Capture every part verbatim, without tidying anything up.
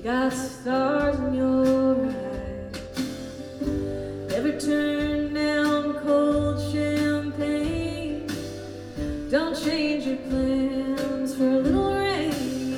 got stars in your eyes. Never turn down cold champagne. Don't change your plans for a little rain.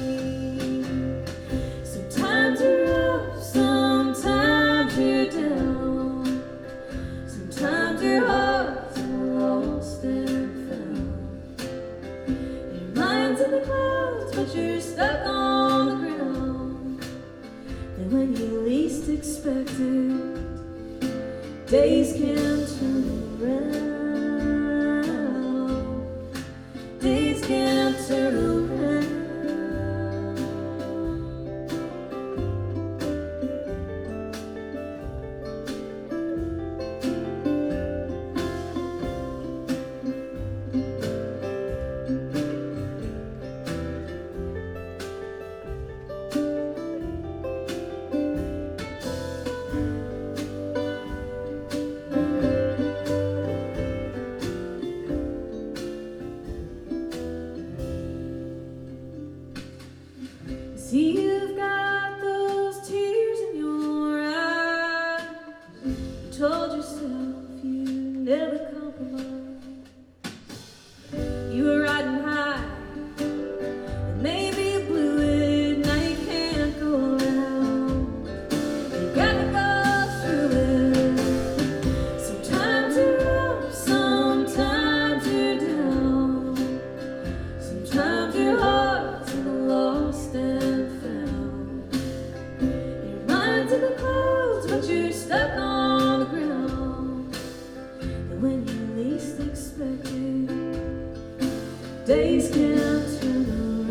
Sometimes you're up, sometimes you're down. Sometimes your heart's lost and found. Your mind's in the clouds, but you're stuck on the ground. And when you least expect it, days can turn around. Days can turn around. See, you've got those tears in your eyes. You told yourself you'd never compromise. You were riding high, and maybe you blew it. Now you can't go around. You gotta go through it. Sometimes you're up, sometimes you're down. Sometimes your heart's lost and in the clouds, but you're stuck on the ground. And when you least expect it, days can turn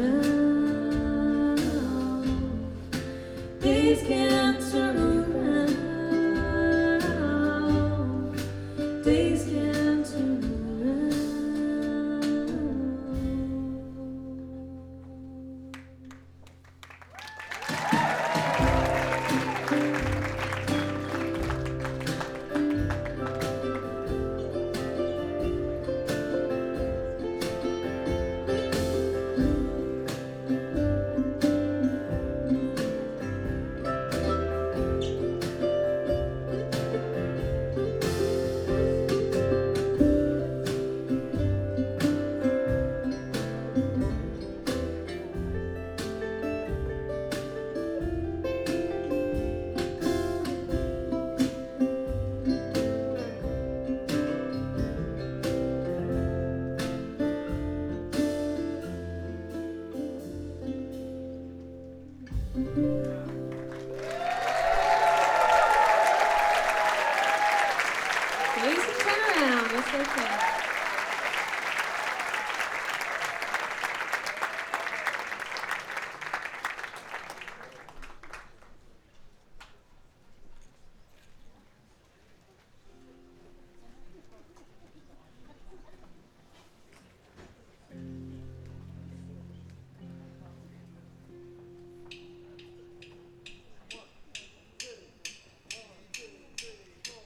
around. Days can turn around. Days can turn around. Days can turn around, that's okay.